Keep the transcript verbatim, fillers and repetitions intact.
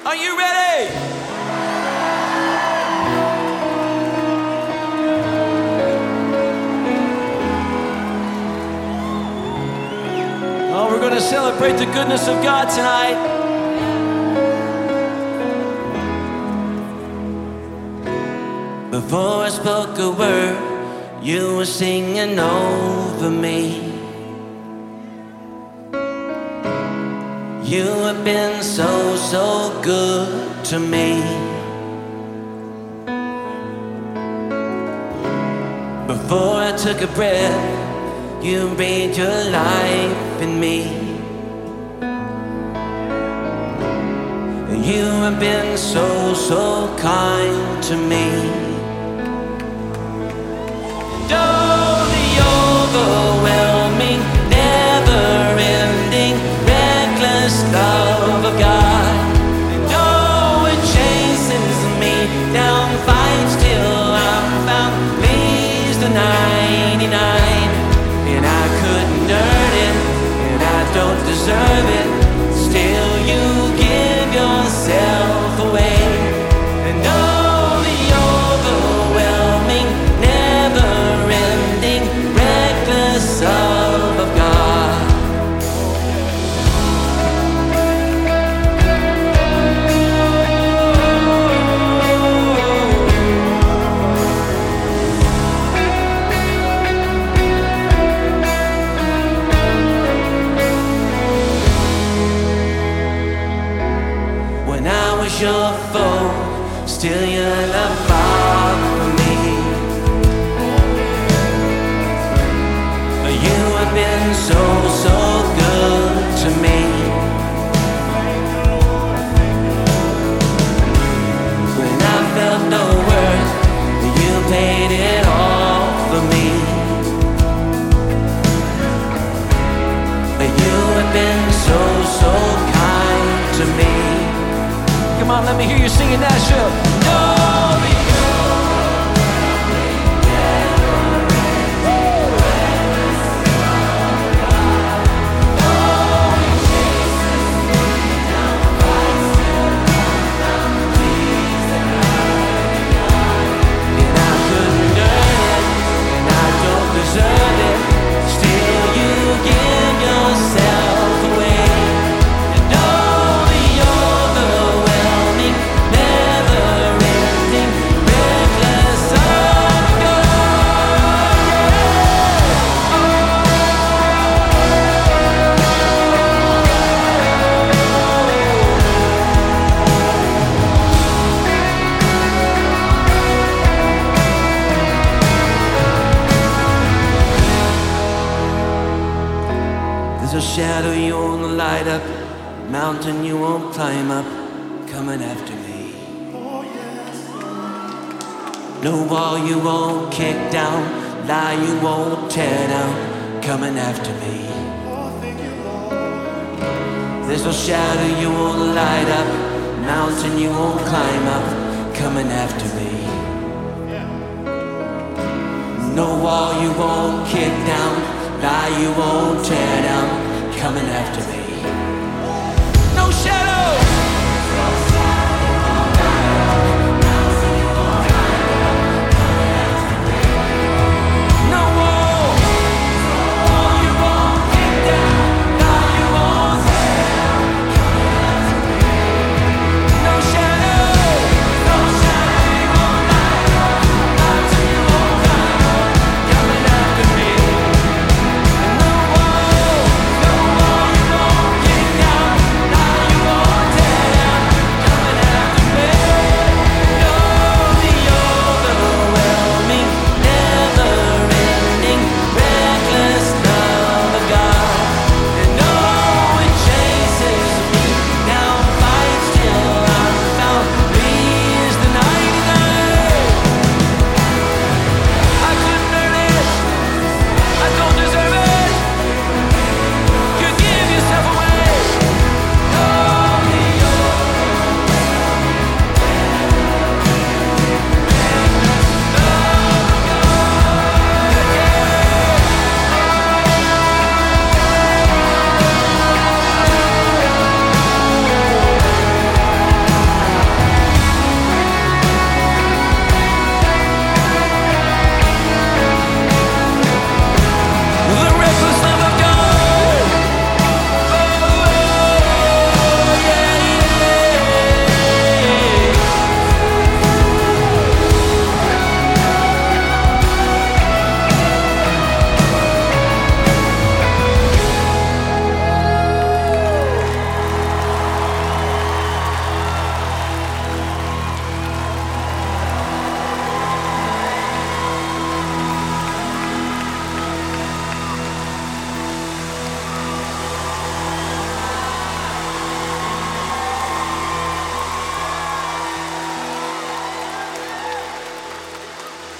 Are you ready? Oh, we're gonna celebrate the goodness of God tonight. Before I spoke a word, you were singing over me. You have been so, so good to me. Before I took a breath, you breathed your life in me. You have been so, so kind to me. Oh, the overwhelming, never-ending, reckless love of God. And oh, it chases me down, fights till I'm found, leaves the ninety-nine. And I couldn't earn it, and I don't deserve it. Still you give yourself away. And oh, the overwhelming, never-ending, reckless love of God. When I was your foe, still your love fought for me. You have been so, so good to me. When I felt no worth, you paid it all for me. You have been so, so kind to me. Come on, let me hear you singing Nashville. No, and I couldn't earn it, and I don't deserve it. Still, you give yourself away. And all the overwhelming, never-ending, reckless of God. There's a shadow you won't light up, mountain you won't climb up, coming after me. No wall you won't kick down, lie you won't tear down, coming after me. There's no shadow you won't light up, mountain you won't climb up, coming after me. No wall you won't kick down, lie you won't tear down, coming after me. No shadow!